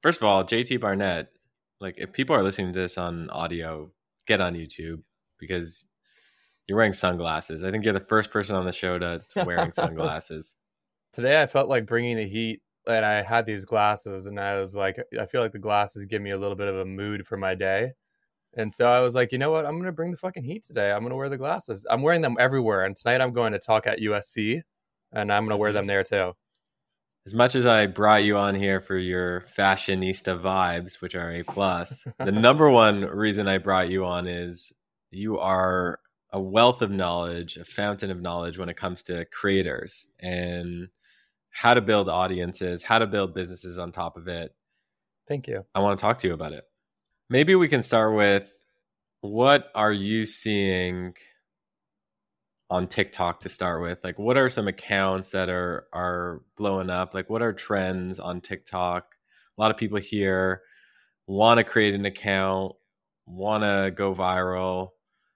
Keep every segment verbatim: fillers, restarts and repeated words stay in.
First of all, J T Barnett, like if people are listening to this on audio, get on YouTube because you're wearing sunglasses. I think you're the first person on the show to, to wearing sunglasses. Today I felt like bringing the heat, and I had these glasses, and I was like, I feel like the glasses give me a little bit of a mood for my day. And so I was like, you know what? I'm going to bring the fucking heat today. I'm going to wear the glasses. I'm wearing them everywhere. And tonight I'm going to talk at U S C, and I'm going to wear them there too. As much as I brought you on here for your fashionista vibes, which are A plus, the number one reason I brought you on is you are a wealth of knowledge, a fountain of knowledge when it comes to creators and how to build audiences, how to build businesses on top of it. Thank you. I want to talk to you about it. Maybe we can start with, what are you seeing on TikTok to start with? Like, what are some accounts that are are blowing up? Like, what are trends on TikTok? A lot of people here want to create an account, want to go viral,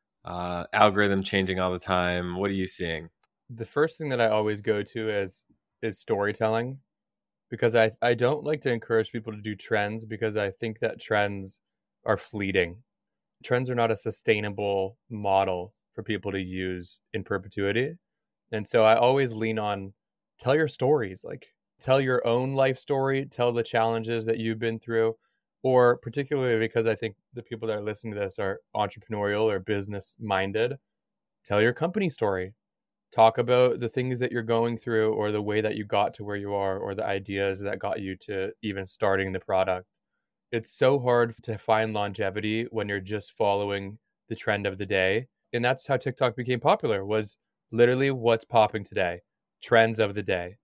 uh, algorithm changing all the time. What are you seeing? The first thing that I always go to is is storytelling, because I, I don't like to encourage people to do trends, because I think that trends are fleeting. Trends are not a sustainable model for people to use in perpetuity. And so I always lean on, tell your stories, like tell your own life story, tell the challenges that you've been through, or particularly because I think the people that are listening to this are entrepreneurial or business minded, tell your company story. Talk about the things that you're going through, or the way that you got to where you are, or the ideas that got you to even starting the product. It's so hard to find longevity when you're just following the trend of the day. And that's how TikTok became popular, was literally what's popping today, trends of the day.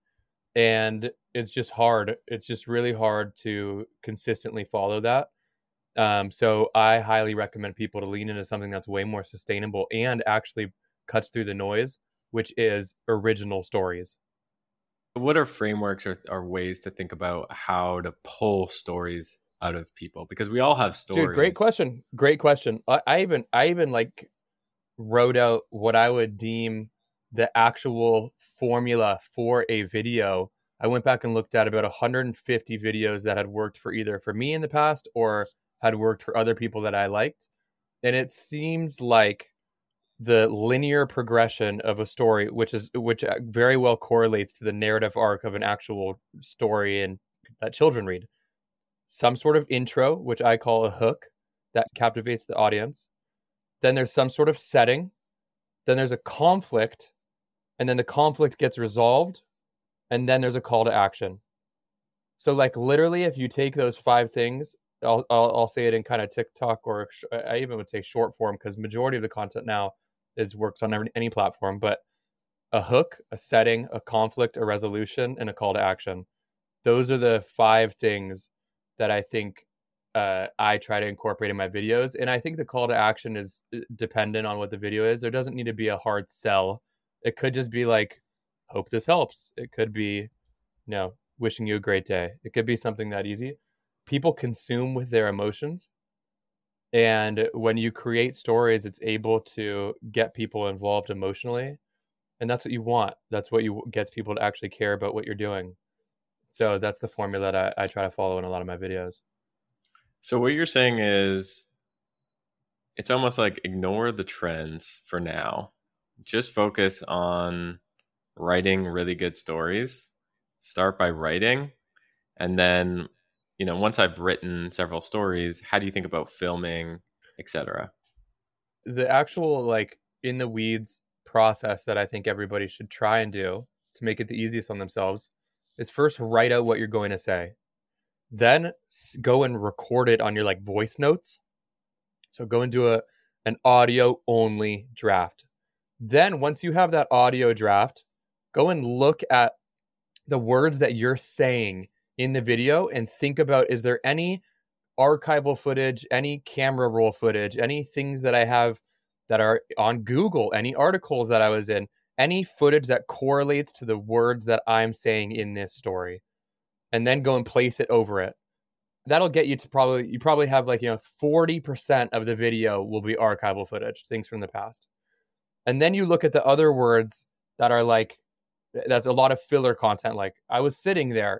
And it's just hard. It's just really hard to consistently follow that. Um, so I highly recommend people to lean into something that's way more sustainable and actually cuts through the noise, which is original stories. What are frameworks or, or ways to think about how to pull stories out of people? Because we all have stories. Dude, great question. Great question. I, I even I even like wrote out what I would deem the actual formula for a video. I went back and looked at about one hundred fifty videos that had worked for either for me in the past or had worked for other people that I liked. And it seems like the linear progression of a story, which is which very well correlates to the narrative arc of an actual story and that children read. Some sort of intro, which I call a hook, that captivates the audience. Then there's some sort of setting. Then there's a conflict, and then the conflict gets resolved, and then there's a call to action. So, like, literally, if you take those five things, I'll I'll, I'll say it in kind of TikTok, or I even would say short form, because majority of the content now is works on every, any platform. But a hook, a setting, a conflict, a resolution, and a call to action. Those are the five things that I think uh, I try to incorporate in my videos. And I think the call to action is dependent on what the video is. There doesn't need to be a hard sell. It could just be like, hope this helps. It could be, you know, wishing you a great day. It could be something that easy. People consume with their emotions. And when you create stories, it's able to get people involved emotionally. And that's what you want. That's what you gets people to actually care about what you're doing. So that's the formula that I, I try to follow in a lot of my videos. So what you're saying is, it's almost like ignore the trends for now. Just focus on writing really good stories. Start by writing. And then, you know, once I've written several stories, how do you think about filming, et cetera? The actual, like, in the weeds process that I think everybody should try and do to make it the easiest on themselves is first write out what you're going to say. Then go and record it on your like voice notes. So go and do a an audio only draft. Then once you have that audio draft, go and look at the words that you're saying in the video and think about, is there any archival footage, any camera roll footage, any things that I have that are on Google, any articles that I was in, any footage that correlates to the words that I'm saying in this story, and then go and place it over it. That'll get you to probably, you probably have like, you know, forty percent of the video will be archival footage, things from the past. And then you look at the other words that are like, that's a lot of filler content. Like, I was sitting there,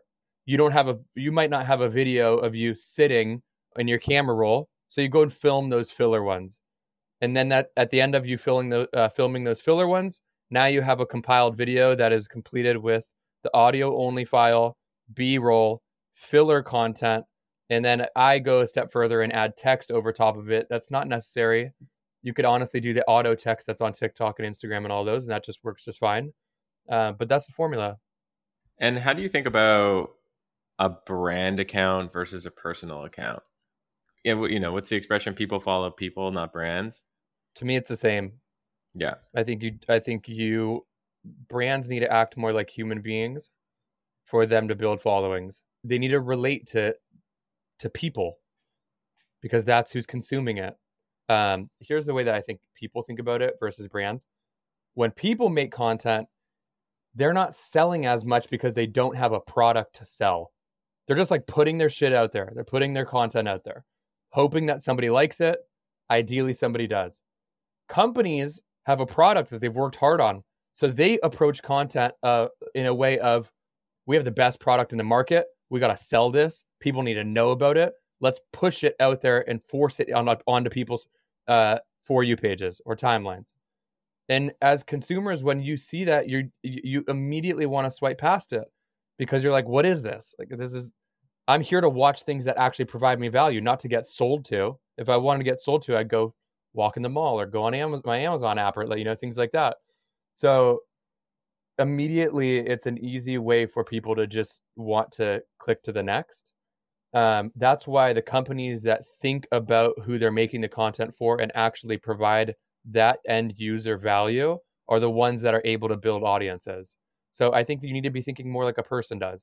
you don't have a, you might not have a video of you sitting in your camera roll. So you go and film those filler ones. And then that at the end of you filling the, uh, filming those filler ones, now you have a compiled video that is completed with the audio only file, B-roll, filler content. And then I go a step further and add text over top of it. That's not necessary. You could honestly do the auto text that's on TikTok and Instagram and all those, and that just works just fine. Uh, but that's the formula. And how do you think about a brand account versus a personal account? Yeah, you know, what's the expression? People follow people, not brands. To me, it's the same. Yeah, I think you. I think you. Brands need to act more like human beings for them to build followings. They need to relate to to people because that's who's consuming it. Um, here's the way that I think people think about it versus brands. When people make content, they're not selling as much because they don't have a product to sell. They're just like putting their shit out there. They're putting their content out there, hoping that somebody likes it. Ideally, somebody does. Companies have a product that they've worked hard on. So they approach content uh, in a way of, we have the best product in the market. We got to sell this. People need to know about it. Let's push it out there and force it on onto people's uh, For You pages or timelines. And as consumers, when you see that, you you immediately want to swipe past it because you're like, what is this? Like, this is, I'm here to watch things that actually provide me value, not to get sold to. If I wanted to get sold to, I'd go walk in the mall or go on Amazon, my Amazon app, or, you know, things like that. So immediately it's an easy way for people to just want to click to the next. Um, that's why the companies that think about who they're making the content for and actually provide that end user value are the ones that are able to build audiences. So I think that you need to be thinking more like a person does.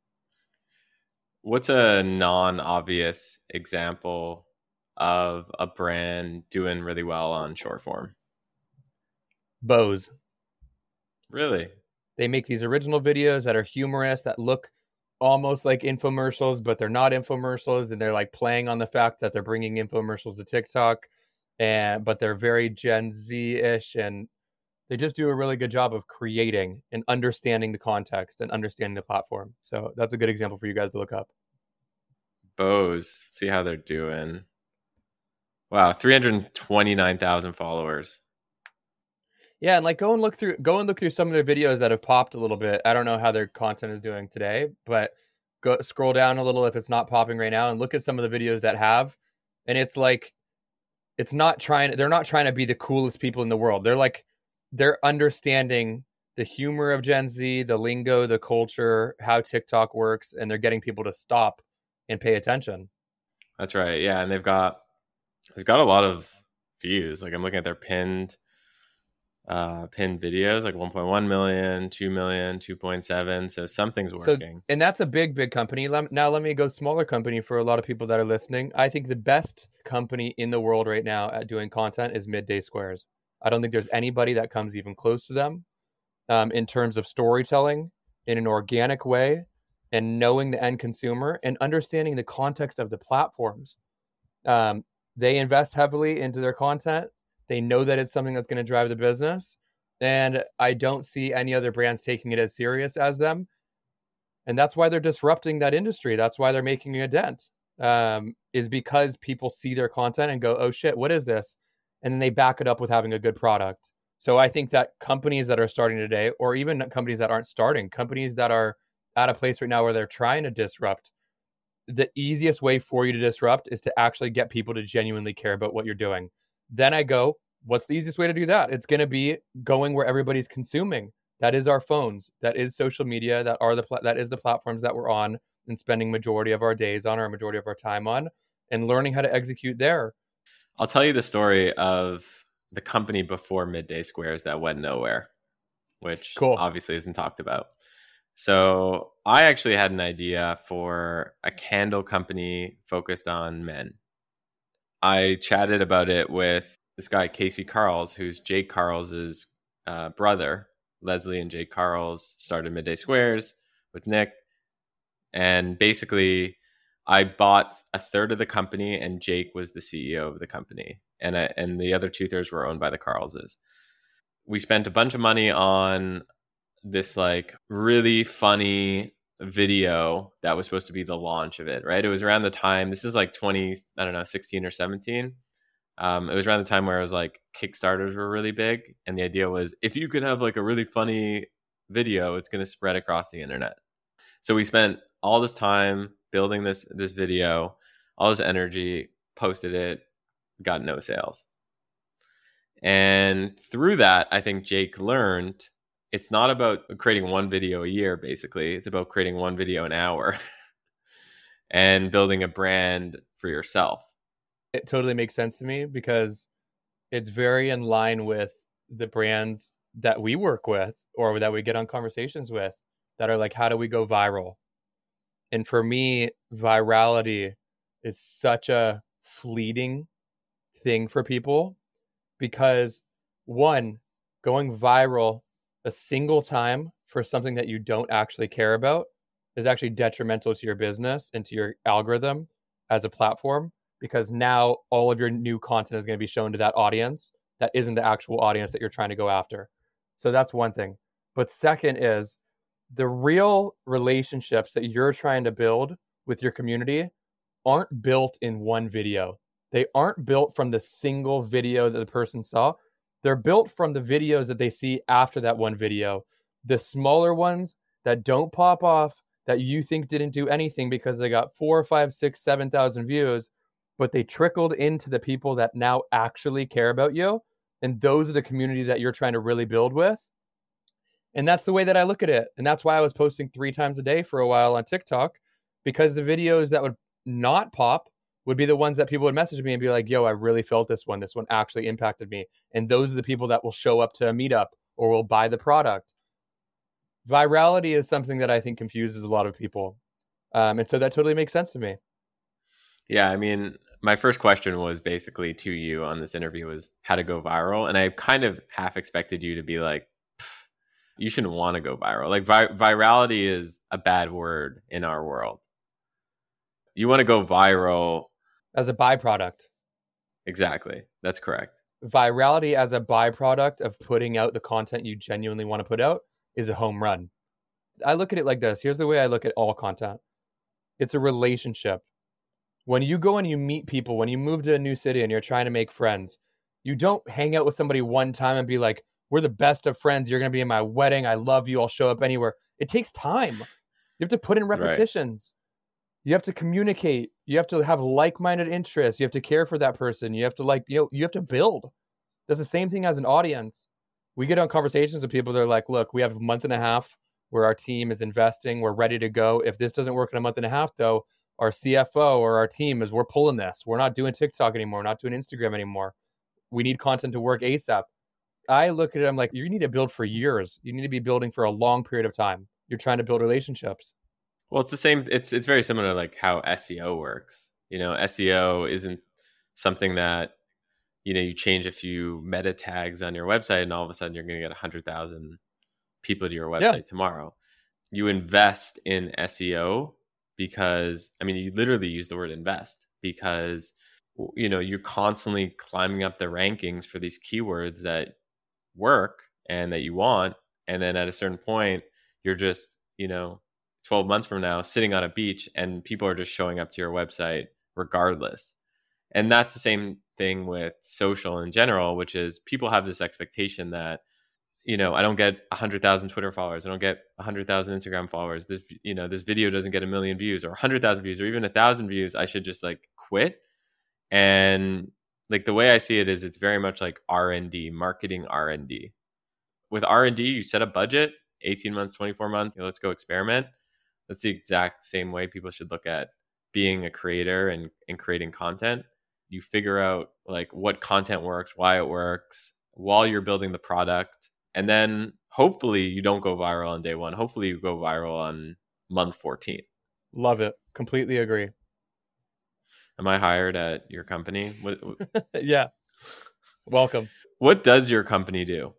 What's a non-obvious example of a brand doing really well on short form? Bose. Really? They make these original videos that are humorous, that look almost like infomercials, but they're not infomercials. And they're like playing on the fact that they're bringing infomercials to TikTok, and but they're very Gen Z-ish, and they just do a really good job of creating and understanding the context and understanding the platform. So that's a good example for you guys to look up. Bose, see how they're doing. Wow, three hundred twenty-nine thousand followers. Yeah, and like go and look through go and look through some of their videos that have popped a little bit. I don't know how their content is doing today, but go scroll down a little if it's not popping right now and look at some of the videos that have. And it's like, it's not trying, they're not trying to be the coolest people in the world. They're like, they're understanding the humor of Gen Z, the lingo, the culture, how TikTok works, and they're getting people to stop and pay attention. That's right. Yeah, and they've got they've got a lot of views. Like I'm looking at their pinned uh pinned videos, like one point one million, two million, two point seven. So something's working. So, and that's a big, big company. Now let me go smaller company for a lot of people that are listening. I think the best company in the world right now at doing content is Midday Squares. I don't think there's anybody that comes even close to them um, in terms of storytelling in an organic way and knowing the end consumer and understanding the context of the platforms. Um, they invest heavily into their content. They know that it's something that's going to drive the business. And I don't see any other brands taking it as serious as them. And that's why they're disrupting that industry. That's why they're making a dent, um, is because people see their content and go, oh shit, what is this? And then they back it up with having a good product. So I think that companies that are starting today, or even companies that aren't starting, companies that are at a place right now where they're trying to disrupt, the easiest way for you to disrupt is to actually get people to genuinely care about what you're doing. Then I go, what's the easiest way to do that? It's going to be going where everybody's consuming. That is our phones. That is social media. That are the pl- that is the platforms that we're on and spending majority of our days on, or majority of our time on, and learning how to execute there. I'll tell you the story of the company before Midday Squares that went nowhere, which cool. obviously isn't talked about. So I actually had an idea for a candle company focused on men. I chatted about it with this guy, Casey Carls, who's Jake Carls's uh, brother. Leslie and Jake Carls started Midday Squares with Nick. And basically, I bought a third of the company and Jake was the C E O of the company. And, I, and the other two thirds were owned by the Carlses. We spent a bunch of money on this like really funny video that was supposed to be the launch of it, right? It was around the time, this is like twenty, I don't know, sixteen or seventeen. Um, it was around the time where it was like Kickstarters were really big. And the idea was if you could have like a really funny video, it's going to spread across the internet. So we spent all this time building this, this video, all this energy, posted it, got no sales. And through that, I think Jake learned it's not about creating one video a year, basically. It's about creating one video an hour and building a brand for yourself. It totally makes sense to me because it's very in line with the brands that we work with or that we get on conversations with that are like, how do we go viral? And for me, virality is such a fleeting thing for people because, one, going viral a single time for something that you don't actually care about is actually detrimental to your business and to your algorithm as a platform, because now all of your new content is going to be shown to that audience that isn't the actual audience that you're trying to go after. So that's one thing. But second is the real relationships that you're trying to build with your community aren't built in one video. They aren't built from the single video that the person saw. They're built from the videos that they see after that one video. The smaller ones that don't pop off, that you think didn't do anything because they got four, five, six, seven thousand views, but they trickled into the people that now actually care about you. And those are the community that you're trying to really build with. And that's the way that I look at it. And that's why I was posting three times a day for a while on TikTok, because the videos that would not pop would be the ones that people would message me and be like, yo, I really felt this one. This one actually impacted me. And those are the people that will show up to a meetup or will buy the product. Virality is something that I think confuses a lot of people. Um, and so that totally makes sense to me. Yeah, I mean, my first question was basically to you on this interview was how to go viral. And I kind of half expected you to be like, you shouldn't want to go viral. Like vi- virality is a bad word in our world. You want to go viral as a byproduct. Exactly. That's correct. Virality as a byproduct of putting out the content you genuinely want to put out is a home run. I look at it like this. Here's the way I look at all content. It's a relationship. When you go and you meet people, when you move to a new city and you're trying to make friends, you don't hang out with somebody one time and be like, we're the best of friends. You're going to be in my wedding. I love you. I'll show up anywhere. It takes time. You have to put in repetitions. Right. You have to communicate. You have to have like-minded interests. You have to care for that person. You have to like, you know, you have to build. That's the same thing as an audience. We get on conversations with people that are like, look, we have a month and a half where our team is investing. We're ready to go. If this doesn't work in a month and a half, though, our C F O or our team is, we're pulling this. We're not doing TikTok anymore. We're not doing Instagram anymore. We need content to work ASAP. I look at it, I'm like, you need to build for years. You need to be building for a long period of time. You're trying to build relationships. Well, it's the same. It's it's very similar to like how S E O works. You know, S E O isn't something that, you know, you change a few meta tags on your website and all of a sudden you're going to get one hundred thousand people to your website yeah. tomorrow. You invest in S E O because, I mean, you literally use the word invest because, you know, you're constantly climbing up the rankings for these keywords that work and that you want. And then at a certain point, you're just, you know, twelve months from now sitting on a beach and people are just showing up to your website regardless. And that's the same thing with social in general, which is people have this expectation that, you know, I don't get one hundred thousand Twitter followers. I don't get one hundred thousand Instagram followers. This, you know, this video doesn't get a million views or one hundred thousand views or even a thousand views. I should just like quit. And like the way I see it is it's very much like R and D, marketing R and D. With R and D, you set a budget, eighteen months, twenty-four months, you know, let's go experiment. That's the exact same way people should look at being a creator and, and creating content. You figure out like what content works, why it works while you're building the product. And then hopefully you don't go viral on day one. Hopefully you go viral on month fourteen. Love it. Completely agree. Am I hired at your company? What, yeah. Welcome. What does your company do?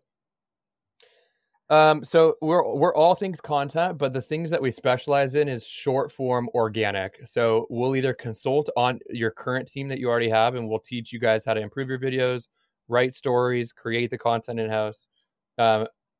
Um, so we're we're all things content, but the things that we specialize in is short form organic. So we'll either consult on your current team that you already have, and we'll teach you guys how to improve your videos, write stories, create the content in-house. Um,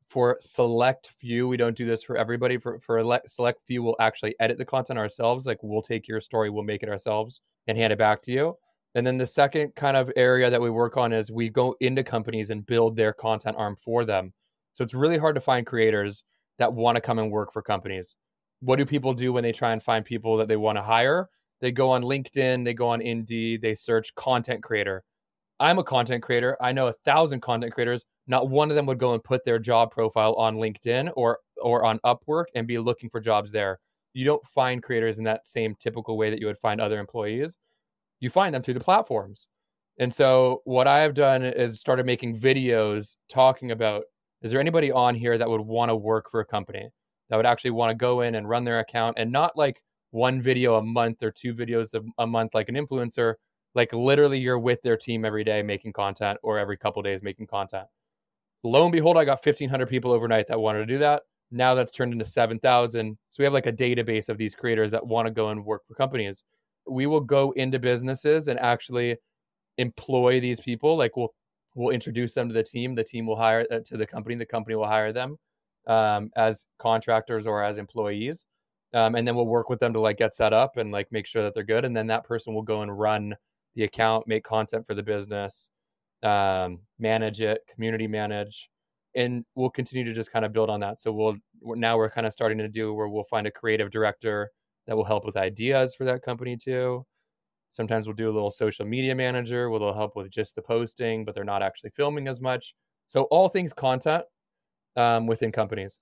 For select few, we don't do this for everybody. For for a select few, we'll actually edit the content ourselves. Like we'll take your story, we'll make it ourselves and hand it back to you. And then the second kind of area that we work on is we go into companies and build their content arm for them. So it's really hard to find creators that want to come and work for companies. What do people do when they try and find people that they want to hire? They go on LinkedIn, they go on Indeed, they search content creator. I'm a content creator. I know a thousand content creators. Not one of them would go and put their job profile on LinkedIn or or on Upwork and be looking for jobs there. You don't find creators in that same typical way that you would find other employees. You find them through the platforms. And so what I have done is started making videos talking about, is there anybody on here that would want to work for a company, that would actually want to go in and run their account, and not like one video a month or two videos a, a month like an influencer, like literally you're with their team every day making content or every couple of days making content. Lo and behold, I got fifteen hundred people overnight that wanted to do that. Now that's turned into seven thousand. So we have like a database of these creators that want to go and work for companies. We will go into businesses and actually employ these people. Like we'll we'll introduce them to the team. The team will hire uh, to the company. The company will hire them um, as contractors or as employees. Um, and then we'll work with them to like get set up and like make sure that they're good. And then that person will go and run the account, make content for the business, um, manage it, community manage, and we'll continue to just kind of build on that. So we'll now we're kind of starting to do where we'll find a creative director that will help with ideas for that company too. Sometimes we'll do a little social media manager where they'll help with just the posting, but they're not actually filming as much. So all things content um, within companies.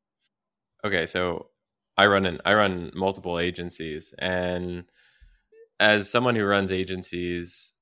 Okay, so I run an, I run multiple agencies, and as someone who runs agencies,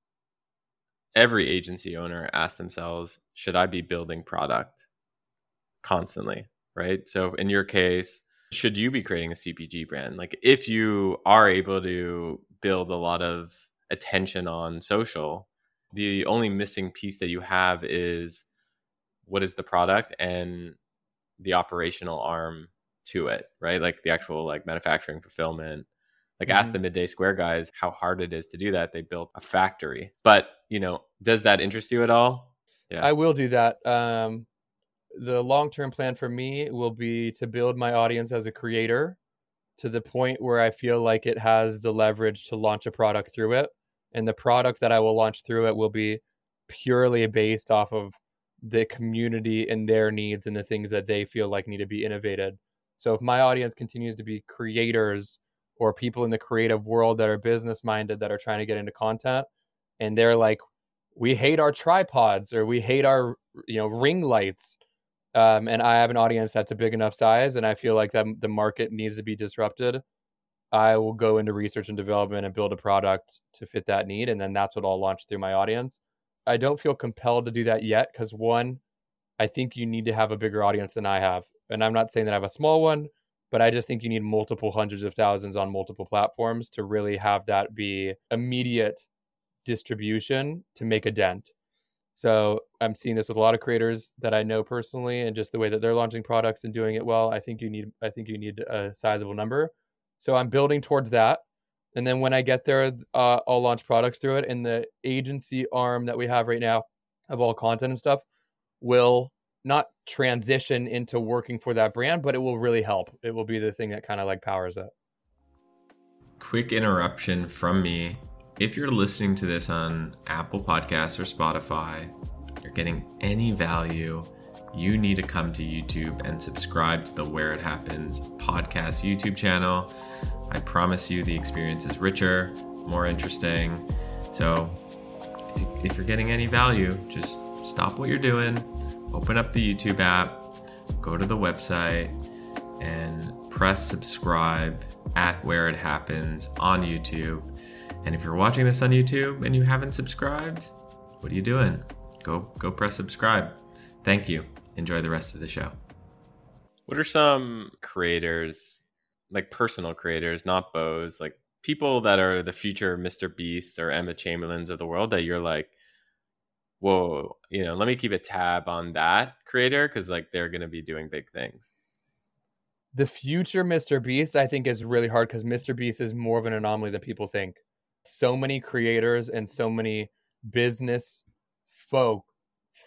every agency owner asks themselves, should I be building product constantly, right? So in your case, should you be creating a C P G brand? Like if you are able to build a lot of attention on social, the only missing piece that you have is what is the product and the operational arm to it, right? Like the actual like manufacturing, fulfillment. Like mm-hmm. Ask the Midday Square guys how hard it is to do that. They built a factory. But, you know, does that interest you at all? Yeah. I will do that. Um, the long-term plan for me will be to build my audience as a creator to the point where I feel like it has the leverage to launch a product through it. And the product that I will launch through it will be purely based off of the community and their needs and the things that they feel like need to be innovated. So if my audience continues to be creators or people in the creative world that are business minded, that are trying to get into content, and they're like, we hate our tripods or we hate our, you know, ring lights. Um, and I have an audience that's a big enough size and I feel like that the market needs to be disrupted, I will go into research and development and build a product to fit that need. And then that's what I'll launch through my audience. I don't feel compelled to do that yet because one, I think you need to have a bigger audience than I have. And I'm not saying that I have a small one, but I just think you need multiple hundreds of thousands on multiple platforms to really have that be immediate distribution to make a dent. So I'm seeing this with a lot of creators that I know personally, and just the way that they're launching products and doing it well. I think you need, I think you need a sizable number. So I'm building towards that. And then when I get there, uh, I'll launch products through it. And the agency arm that we have right now of all content and stuff will not transition into working for that brand, but it will really help. It will be the thing that kind of like powers it. Quick interruption from me. If you're listening to this on Apple Podcasts or Spotify, you're getting any value, you need to come to YouTube and subscribe to the Where It Happens podcast YouTube channel. I promise you the experience is richer, more interesting. So if you're getting any value, just stop what you're doing, open up the YouTube app, go to the website, and press subscribe at Where It Happens on YouTube. And if you're watching this on YouTube and you haven't subscribed, what are you doing? Go go press subscribe. Thank you. Enjoy the rest of the show. What are some creators, like personal creators, not bows, like people that are the future Mister Beasts or Emma Chamberlains of the world that you're like, whoa, you know, let me keep a tab on that creator because like they're going to be doing big things? The future Mister Beast, I think, is really hard because Mister Beast is more of an anomaly than people think. So many creators and so many business folk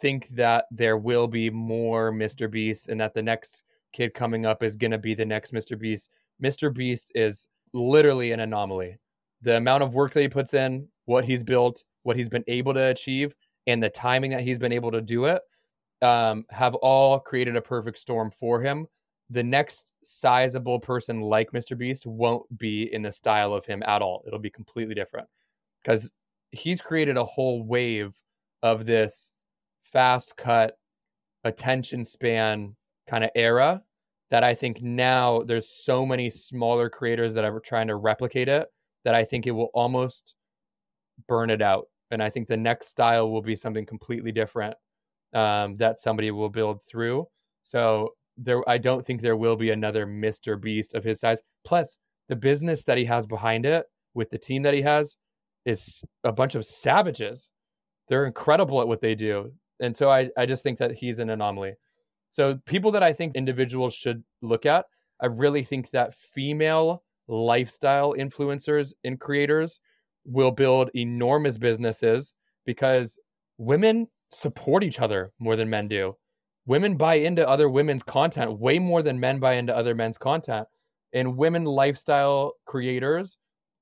think that there will be more Mister Beast and that the next kid coming up is going to be the next Mister Beast. Mister Beast is literally an anomaly. The amount of work that he puts in, what he's built, what he's been able to achieve, and the timing that he's been able to do it, um, have all created a perfect storm for him. The next sizable person like Mister Beast won't be in the style of him at all. It'll be completely different because he's created a whole wave of this fast cut attention span kind of era that I think now there's so many smaller creators that are trying to replicate it that I think it will almost burn it out. And I think the next style will be something completely different um, that somebody will build through. So there, I don't think there will be another Mister Beast of his size. Plus, the business that he has behind it with the team that he has is a bunch of savages. They're incredible at what they do. And so I, I just think that he's an anomaly. So people that I think individuals should look at, I really think that female lifestyle influencers and creators will build enormous businesses because women support each other more than men do. Women buy into other women's content way more than men buy into other men's content. And women lifestyle creators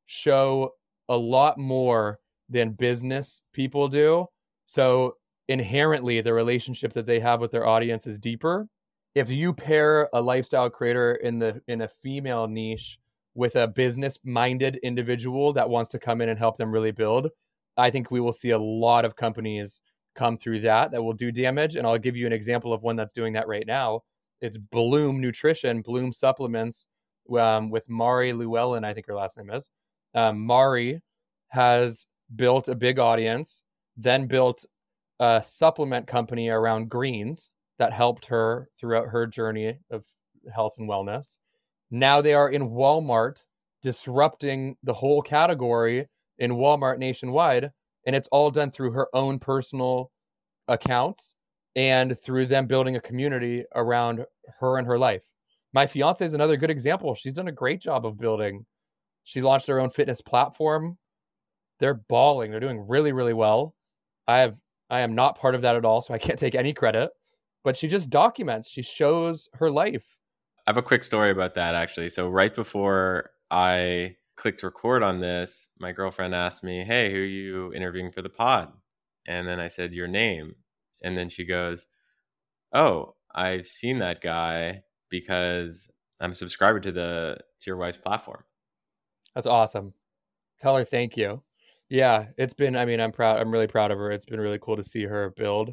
show a lot more than business people do. So inherently, the relationship that they have with their audience is deeper. If you pair a lifestyle creator in the in a female niche with a business-minded individual that wants to come in and help them really build, I think we will see a lot of companies come through that that will do damage. And I'll give you an example of one that's doing that right now. It's Bloom Nutrition, Bloom Supplements, um, with Mari Llewellyn, I think her last name is. Um, Mari has built a big audience, then built a supplement company around greens that helped her throughout her journey of health and wellness. Now they are in Walmart, disrupting the whole category in Walmart nationwide. And it's all done through her own personal accounts and through them building a community around her and her life. My fiance is another good example. She's done a great job of building. She launched her own fitness platform. They're balling. They're doing really, really well. I have, I am not part of that at all, so I can't take any credit. But she just documents. She shows her life. I have a quick story about that, actually. So right before I clicked record on this, my girlfriend asked me, hey, who are you interviewing for the pod? And then I said, your name. And then she goes, oh, I've seen that guy because I'm a subscriber to the to your wife's platform. That's awesome. Tell her thank you. Yeah, it's been, I mean, I'm proud. I'm really proud of her. It's been really cool to see her build.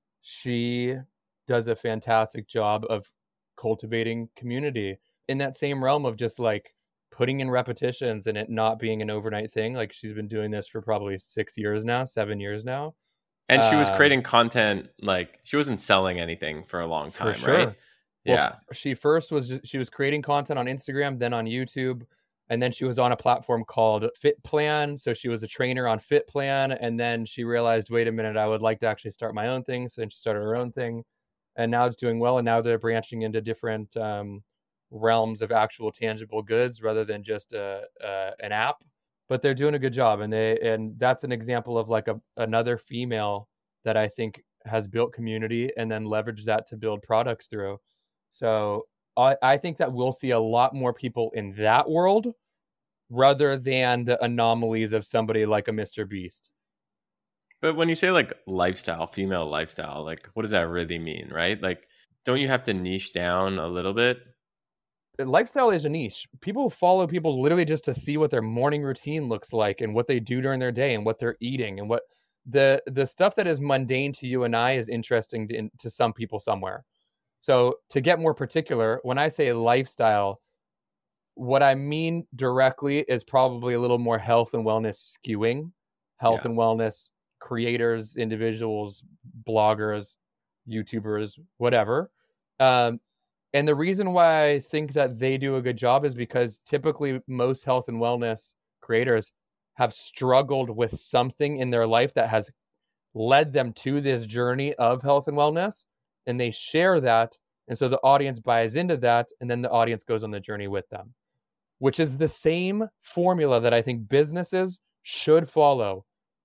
She does a fantastic job of cultivating community in that same realm of just like putting in repetitions and it not being an overnight thing. Like she's been doing this for probably six years now, seven years now. And she was creating um, content, like she wasn't selling anything for a long time, for sure. right? Well, yeah. She first was, she was creating content on Instagram, then on YouTube. And then she was on a platform called Fit Plan. So she was a trainer on Fit Plan. And then she realized, wait a minute, I would like to actually start my own thing. So then she started her own thing. And now it's doing well. And now they're branching into different um, realms of actual tangible goods rather than just a, a, an app. But they're doing a good job. And they and that's an example of like a, another female that I think has built community and then leveraged that to build products through. So I, I think that we'll see a lot more people in that world rather than the anomalies of somebody like a Mister Beast. But when you say like lifestyle, female lifestyle, like what does that really mean, right? Like, don't you have to niche down a little bit? Lifestyle is a niche. People follow people literally just to see what their morning routine looks like and what they do during their day and what they're eating and what the the stuff that is mundane to you and I is interesting to, to some people somewhere. So to get more particular, when I say lifestyle, what I mean directly is probably a little more health and wellness skewing, health yeah. and wellness creators, individuals, bloggers, YouTubers, whatever. Um, and the reason why I think that they do a good job is because typically most health and wellness creators have struggled with something in their life that has led them to this journey of health and wellness. And they share that. And so the audience buys into that. And then the audience goes on the journey with them, which is the same formula that I think businesses should follow.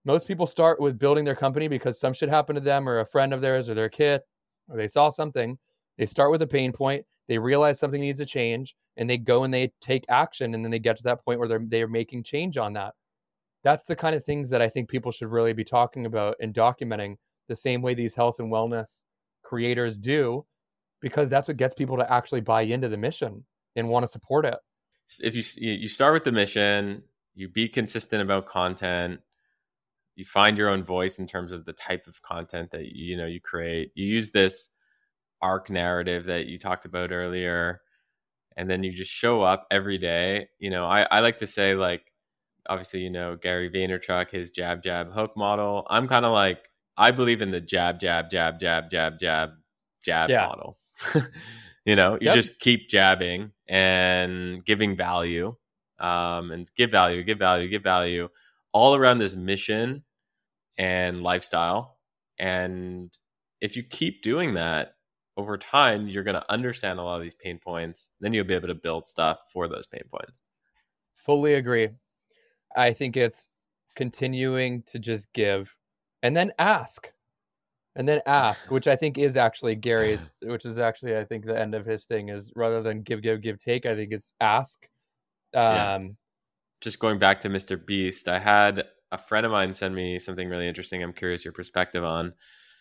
Most people start with building their company because some shit happened to them or a friend of theirs or their kid, or they saw something. They start with a pain point. They realize something needs to change, and they go and they take action, and then they get to that point where they're they're making change on that. That's the kind of things that I think people should really be talking about and documenting the same way these health and wellness creators do, because that's what gets people to actually buy into the mission and want to support it. If you you start with the mission, you be consistent about content, you find your own voice in terms of the type of content that you know you create. You use this arc narrative that you talked about earlier, and then you just show up every day. You know, I, I like to say, like, obviously, you know, Gary Vaynerchuk, his jab, jab, hook model. I'm kind of like, I believe in the jab, jab, jab, jab, jab, jab, jab Yeah. model. You know, you Yep. just keep jabbing and giving value, um, and give value, give value, give value all around this mission and lifestyle. And if you keep doing that over time, you're going to understand a lot of these pain points. Then you'll be able to build stuff for those pain points. Fully agree. I think it's continuing to just give and then ask and then ask, which I think is actually Gary's, which is actually, I think the end of his thing is rather than give, give, give, take, I think it's ask. Um, Yeah. Just going back to Mister Beast, I had a friend of mine send me something really interesting. I'm curious your perspective on.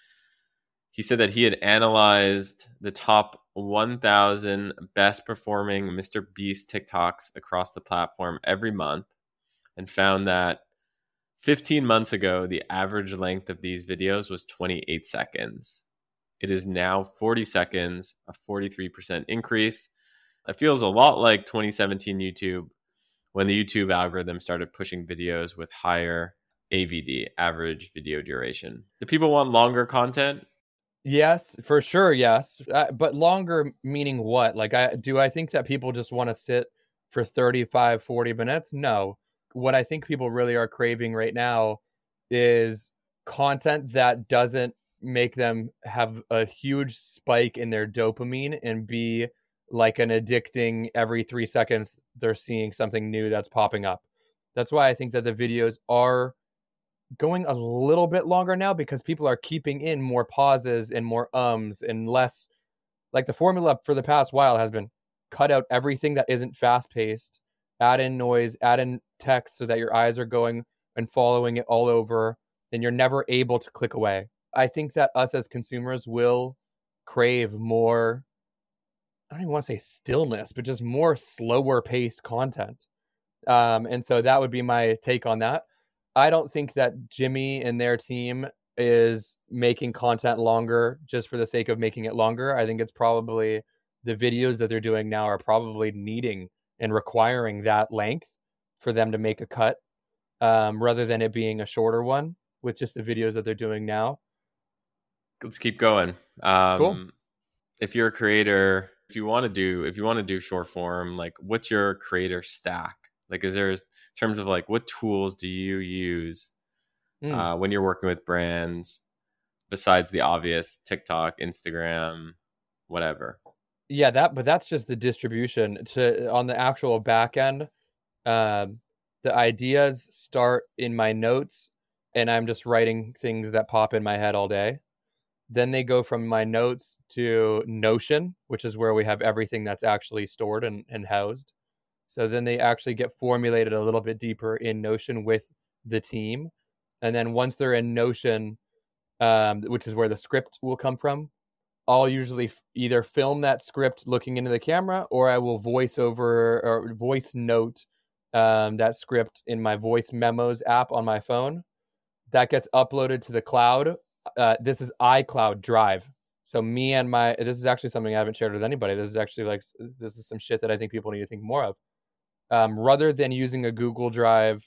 He said that he had analyzed the top one thousand best performing Mister Beast TikToks across the platform every month and found that fifteen months ago, the average length of these videos was twenty-eight seconds. It is now forty seconds, a forty-three percent increase. It feels a lot like twenty seventeen YouTube, when the YouTube algorithm started pushing videos with higher A V D, average video duration. Do people want longer content? Yes, for sure. Yes. Uh, but longer meaning what? Like, I do I think that people just want to sit for thirty-five, forty minutes? No. What I think people really are craving right now is content that doesn't make them have a huge spike in their dopamine and be like an addicting every three seconds they're seeing something new that's popping up. That's why I think that the videos are going a little bit longer now, because people are keeping in more pauses and more ums and less, like the formula for the past while has been cut out everything that isn't fast paced, add in noise, add in text so that your eyes are going and following it all over and you're never able to click away. I think that us as consumers will crave more, I don't even want to say stillness, but just more slower paced content. Um, and so that would be my take on that. I don't think that Jimmy and their team is making content longer just for the sake of making it longer. I think it's probably the videos that they're doing now are probably needing and requiring that length for them to make a cut, um, rather than it being a shorter one with just the videos that they're doing now. Let's keep going. Um, Cool. If you're a creator, if you want to do, if you want to do short form, like what's your creator stack? Like, is there, in terms of like, what tools do you use Mm. uh, when you're working with brands besides the obvious TikTok, Instagram, whatever? Yeah, that, but that's just the distribution. To on the actual back end, um, the ideas start in my notes, and I'm just writing things that pop in my head all day. Then they go from my notes to Notion, which is where we have everything that's actually stored and, and housed. So then they actually get formulated a little bit deeper in Notion with the team. And then once they're in Notion, um, which is where the script will come from, I'll usually f- either film that script looking into the camera, or I will voice over or voice note um, that script in my voice memos app on my phone. That gets uploaded to the cloud. Uh, this is iCloud Drive. So me and my, this is actually something I haven't shared with anybody. This is actually like, this is some shit that I think people need to think more of. Um, rather than using a Google Drive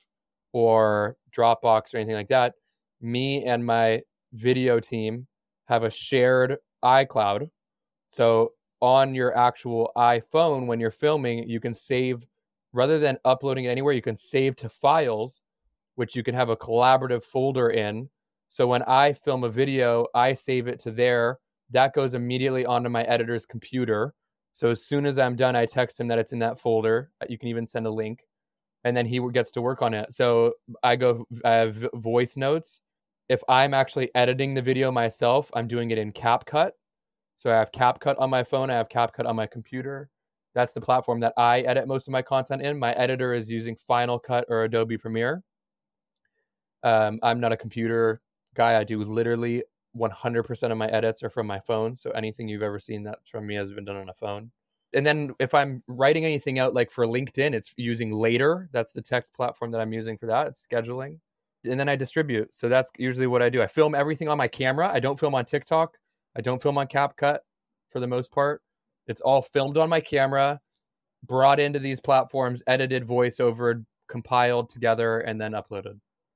or Dropbox or anything like that, me and my video team have a shared iCloud. So on your actual iPhone, when you're filming, you can save, rather than uploading it anywhere, you can save to files, which you can have a collaborative folder in. So when I film a video, I save it to there. That goes immediately onto my editor's computer. So as soon as I'm done, I text him that it's in that folder. You can even send a link. and then he gets to work on it. So I go, I have voice notes. If I'm actually editing the video myself, I'm doing it in CapCut. So I have CapCut on my phone. I have CapCut on my computer. That's the platform that I edit most of my content in. My editor is using Final Cut or Adobe Premiere. Um, I'm not a computer guy. I do literally one hundred percent of my edits are from my phone. So anything you've ever seen that's from me has been done on a phone. And then if I'm writing anything out, like for LinkedIn, it's using Later. That's the tech platform that I'm using for that. It's scheduling. And then I distribute. So that's usually what I do. I film everything on my camera. I don't film on TikTok. I don't film on CapCut for the most part. It's all filmed on my camera, brought into these platforms, edited, voiceover, compiled together, and then uploaded.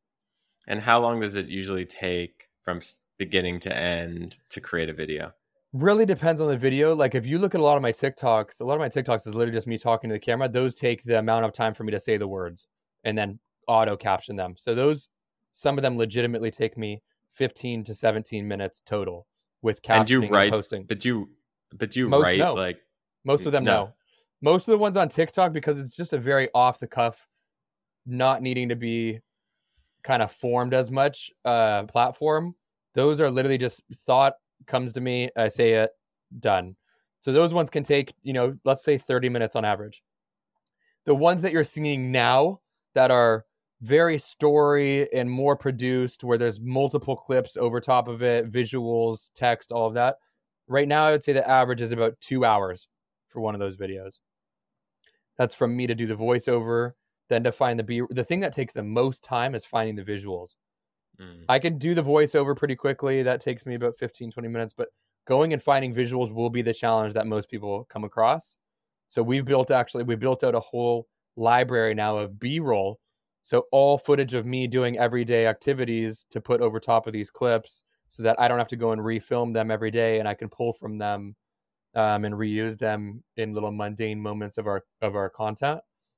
And how long does it usually take from beginning to end to create a video? Really depends on the video. Like if you look at a lot of my TikToks, a lot of my TikToks is literally just me talking to the camera. Those take the amount of time for me to say the words and then auto caption them. So those, some of them legitimately take me fifteen to seventeen minutes total with captioning and, you write, and posting. But you, but you most write no. like most of them no. no. Most of the ones on TikTok, because it's just a very off the cuff, not needing to be kind of formed as much uh, platform. Those are literally just thought comes to me, I say it, done. So those ones can take, you know, let's say thirty minutes on average. The ones that you're seeing now that are very story and more produced, where there's multiple clips over top of it, visuals, text, all of that. Right now, I would say the average is about two hours for one of those videos. That's from me to do the voiceover, then to find the B. The thing that takes the most time is finding the visuals. Mm. I can do the voiceover pretty quickly. That takes me about fifteen, twenty minutes, but going and finding visuals will be the challenge that most people come across. So we've built actually, we built out a whole library now of B-roll. So all footage of me doing everyday activities to put over top of these clips so that I don't have to go and refilm them every day, and I can pull from them um, and reuse them in little mundane moments of our of our content.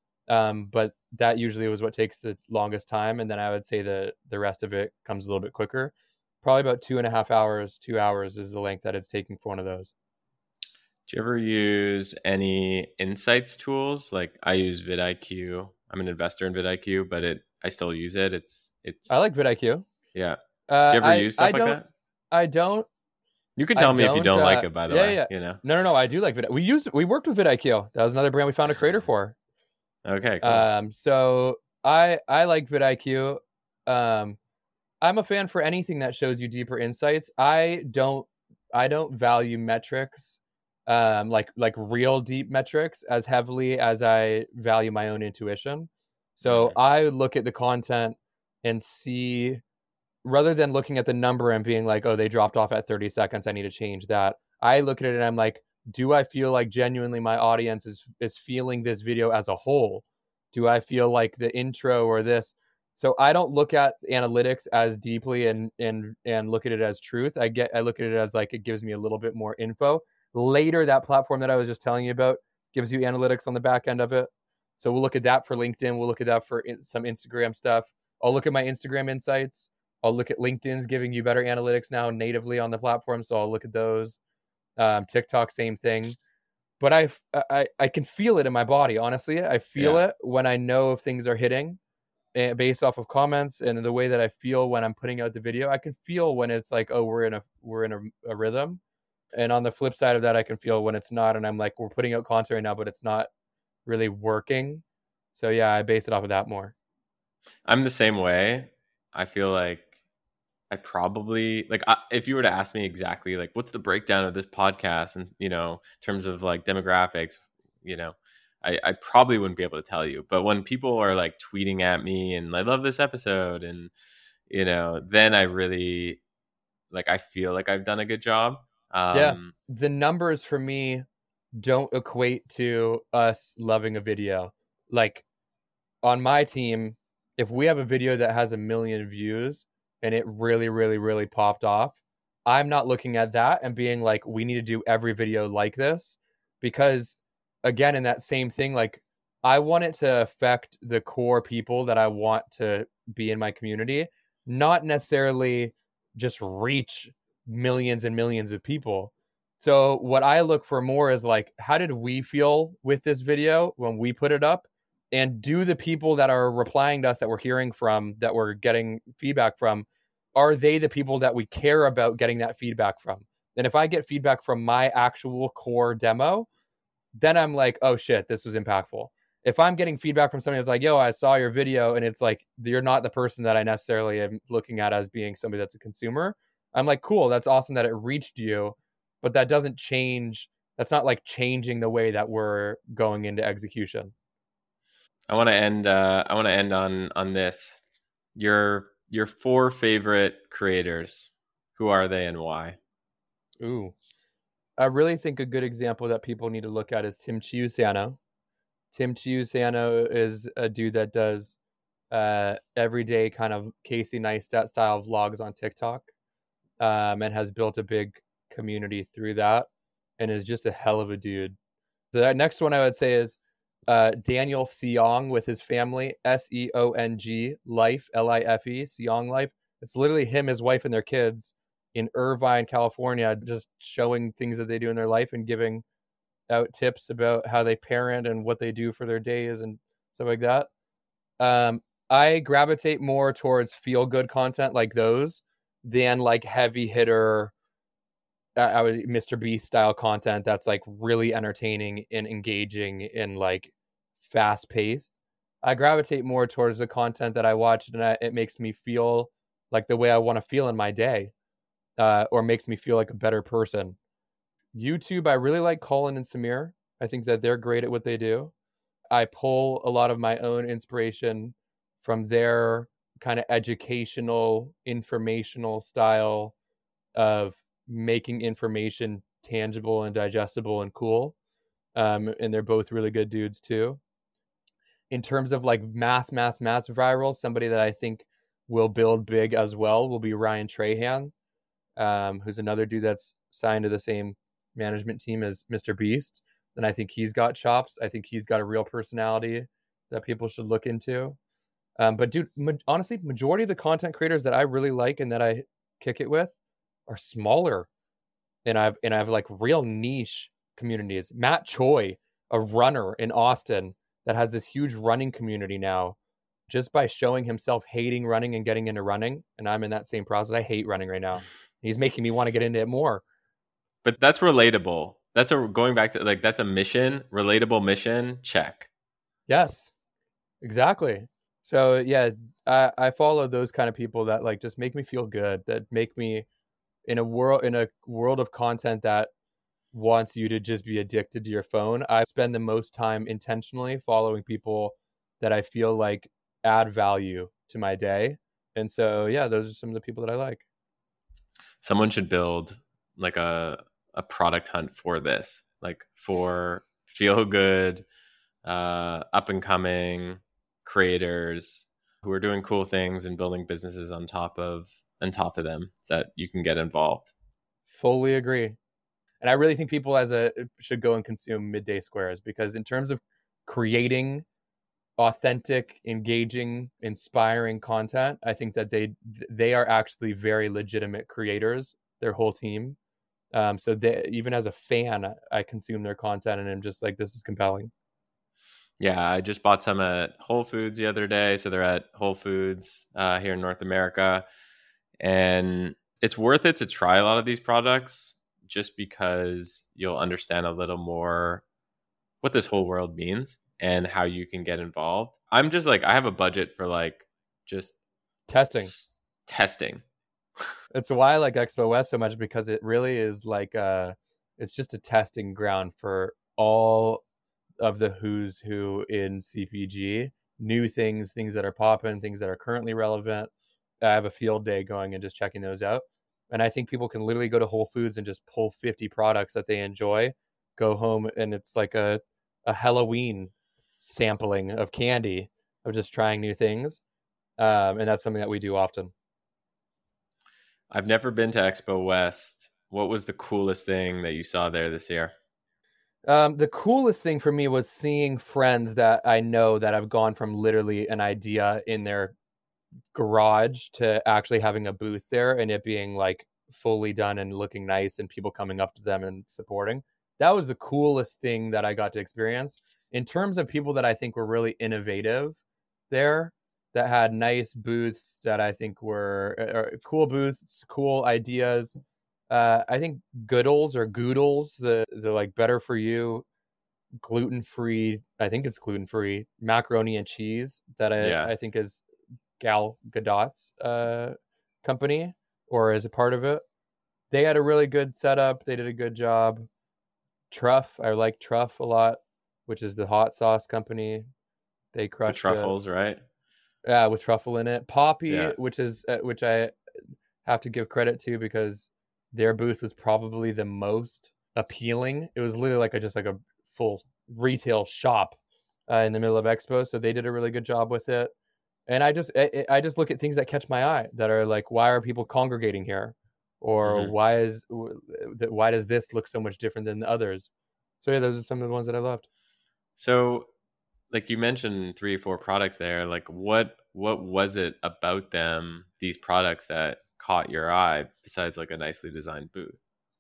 Um, but that usually was what takes the longest time. And then I would say the the rest of it comes a little bit quicker. Probably about two and a half hours, two hours is the length that it's taking for one of those. Do you ever use any insights tools? Like I use vidIQ. I'm an investor in vidIQ, but it I still use it. It's it's. I like vidIQ. Yeah. Uh, Do you ever I, use stuff I like that? I don't. You can tell I me if you don't uh, like it, by the yeah, way. Yeah. You know. No, no, no. I do like vidIQ. We used we worked with vidIQ. That was another brand we found a creator for. Okay. Cool. Um. So I I like vidIQ. Um, I'm a fan for anything that shows you deeper insights. I don't I don't value metrics, um, like like real deep metrics as heavily as I value my own intuition. So mm-hmm. I look at the content and see, rather than looking at the number and being like, oh, they dropped off at thirty seconds, I need to change that. I look at it and I'm like, do I feel like genuinely my audience is is feeling this video as a whole? Do I feel like the intro or this? So I don't look at analytics as deeply and and and look at it as truth. I get I look at it as like it gives me a little bit more info. Later, that platform that I was just telling you about gives you analytics on the back end of it. So we'll look at that for LinkedIn. We'll look at that for in, some Instagram stuff. I'll look at my Instagram insights. I'll look at LinkedIn's giving you better analytics now natively on the platform. So I'll look at those. Um, TikTok, same thing. But I, I I can feel it in my body, honestly. I feel yeah. it when I know if things are hitting based off of comments and the way that I feel when I'm putting out the video. I can feel when it's like, oh, we're in a we're in a, a rhythm. And on the flip side of that, I can feel when it's not. And I'm like, we're putting out content right now, but it's not really working. So yeah, I base it off of that more. I'm the same way. I feel like I probably like I, if you were to ask me exactly like what's the breakdown of this podcast and you know in terms of like demographics, you know, I, I probably wouldn't be able to tell you. But when people are like tweeting at me and I love this episode and you know, then I really like I feel like I've done a good job. Um, yeah, the numbers for me don't equate to us loving a video. Like on my team, if we have a video that has a million views and it really, really, really popped off, I'm not looking at that and being like, we need to do every video like this. Because again, in that same thing, like I want it to affect the core people that I want to be in my community, not necessarily just reach millions and millions of people. So what I look for more is like, how did we feel with this video when we put it up? And do the people that are replying to us that we're hearing from, that we're getting feedback from, are they the people that we care about getting that feedback from? And if I get feedback from my actual core demo, then I'm like, oh shit, this was impactful. If I'm getting feedback from somebody that's like, yo, I saw your video, and it's like, you're not the person that I necessarily am looking at as being somebody that's a consumer, I'm like, cool, that's awesome that it reached you, but that doesn't change. That's not like changing the way that we're going into execution. I want to end. Uh, I want to end on on this. Your your four favorite creators. Who are they and why? Ooh, I really think a good example that people need to look at is Tim Chiusano. Tim Chiusano is a dude that does uh, everyday kind of Casey Neistat style vlogs on TikTok, um, and has built a big community through that, and is just a hell of a dude. The next one I would say is uh, Daniel Seong with his family, S E O N G Life, L I F E, Seong Life. It's literally him, his wife, and their kids in Irvine, California, just showing things that they do in their life and giving out tips about how they parent and what they do for their days and stuff like that. Um, I gravitate more towards feel good content like those than like heavy hitter, I would Mister Beast style content that's like really entertaining and engaging and like fast paced. I gravitate more towards the content that I watch, and I, it makes me feel like the way I want to feel in my day, uh, or makes me feel like a better person. YouTube, I really like Colin and Samir. I think that they're great at what they do. I pull a lot of my own inspiration from their kind of educational, informational style of making information tangible and digestible and cool. Um, and they're both really good dudes too. In terms of like mass, mass, mass viral, somebody that I think will build big as well will be Ryan Trahan, um, who's another dude that's signed to the same management team as Mister Beast. And I think he's got chops. I think he's got a real personality that people should look into. Um, but dude, ma- honestly, majority of the content creators that I really like and that I kick it with are smaller, and I've and I've like real niche communities. Matt Choi, a runner in Austin that has this huge running community now, just by showing himself hating running and getting into running. And I'm in that same process. I hate running right now. He's making me want to get into it more. But that's relatable. That's a going back to like that's a mission, relatable mission. Check. Yes, exactly. So yeah, I, I follow those kind of people that like just make me feel good, that make me in a world in a world of content that wants you to just be addicted to your phone. I spend the most time intentionally following people that I feel like add value to my day. And so yeah, those are some of the people that I like. Someone should build like a a product hunt for this, like for feel good, uh, up and coming creators who are doing cool things and building businesses on top of on top of them that you can get involved. Fully agree. And I really think people as a should go and consume Midday Squares, because in terms of creating authentic, engaging, inspiring content, I think that they they are actually very legitimate creators, their whole team. Um, so they, even as a fan, I consume their content and I'm just like, this is compelling. Yeah, I just bought some at Whole Foods the other day. So they're at Whole Foods uh, here in North America. And it's worth it to try a lot of these products just because you'll understand a little more what this whole world means and how you can get involved. I'm just like, I have a budget for like just testing. s- testing. It's why I like Expo West so much, because it really is like uh it's just a testing ground for all of the who's who in C P G, new things, things that are popping, things that are currently relevant. I have a field day going and just checking those out. And I think people can literally go to Whole Foods and just pull fifty products that they enjoy, go home, and it's like a, a Halloween sampling of candy, of just trying new things. Um, and that's something that we do often. I've never been to Expo West. What was the coolest thing that you saw there this year? Um, the coolest thing for me was seeing friends that I know that have gone from literally an idea in their garage to actually having a booth there and it being like fully done and looking nice and people coming up to them and supporting. That was the coolest thing that I got to experience. in terms of people that I think were really innovative there, that had nice booths that I think were uh, cool booths, cool ideas. Uh, I think Goodles or Goodles, the the like better for you, gluten free. I think it's gluten free macaroni and cheese that I, Yeah. I think is Gal Gadot's uh, company or is a part of it. They had a really good setup. They did a good job. Truff, I like Truff a lot, which is the hot sauce company. They With crushed truffles, it. right? Yeah, with truffle in it. Poppy, Yeah. which is uh, which I have to give credit to because their booth was probably the most appealing. It was literally like a just like a full retail shop uh, in the middle of Expo, so they did a really good job with it. And I just I, I just look at things that catch my eye that are like, why are people congregating here, or Mhm. why is why does this look so much different than the others? So yeah, those are some of the ones that I loved. So, like you mentioned three or four products there. Like, what what was it about them, these products, that caught your eye besides like a nicely designed booth?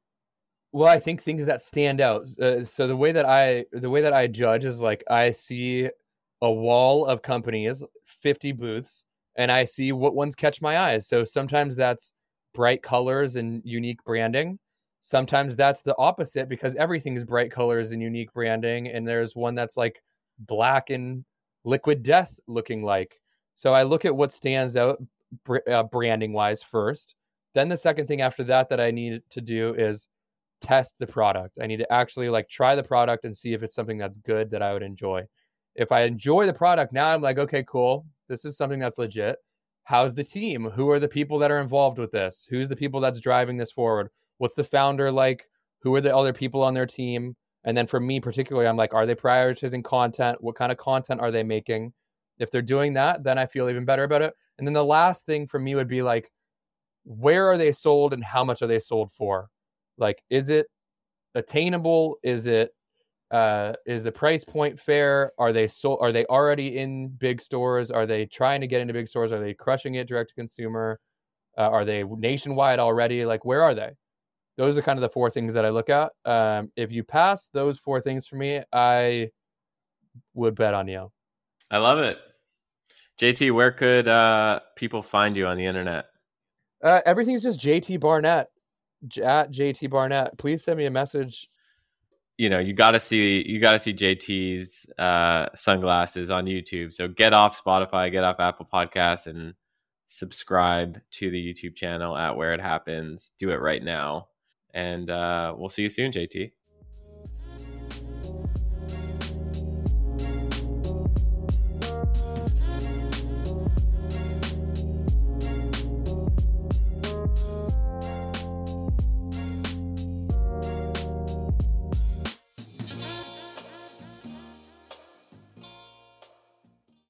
Well, I think things that stand out. Uh, so the way that I the way that I judge is like I see a wall of companies, fifty booths, and I see what ones catch my eyes. So sometimes that's bright colors and unique branding. Sometimes that's the opposite because everything is bright colors and unique branding, and there's one that's like black and liquid death looking like. So I look at what stands out uh, branding wise first. Then the second thing after that that I need to do is test the product. I need to actually like try the product and see if it's something that's good that I would enjoy. If I enjoy the product, now I'm like, okay, cool. This is something that's legit. How's the team? Who are the people that are involved with this? Who's the people that's driving this forward? What's the founder like? Who are the other people on their team? And then for me particularly, I'm like, are they prioritizing content? What kind of content are they making? If they're doing that, then I feel even better about it. And then the last thing for me would be like, where are they sold and how much are they sold for? Like, is it attainable? Is it uh is the price point fair? Are they so are they already in big stores? Are they trying to get into big stores? Are they crushing it direct to consumer? Uh, are they nationwide already? Like, where are they? Those are kind of the four things that I look at. Um, if you pass those four things for me, I would bet on you. I love it. J T, where could uh, people find you on the internet? Uh, everything's just J T Barnett at J T Barnett. Please send me a message. You know, you got to see you got to see J T's uh, sunglasses on YouTube. So get off Spotify, get off Apple Podcasts, and subscribe to the YouTube channel at Where It Happens. Do it right now, and uh, we'll see you soon, J T.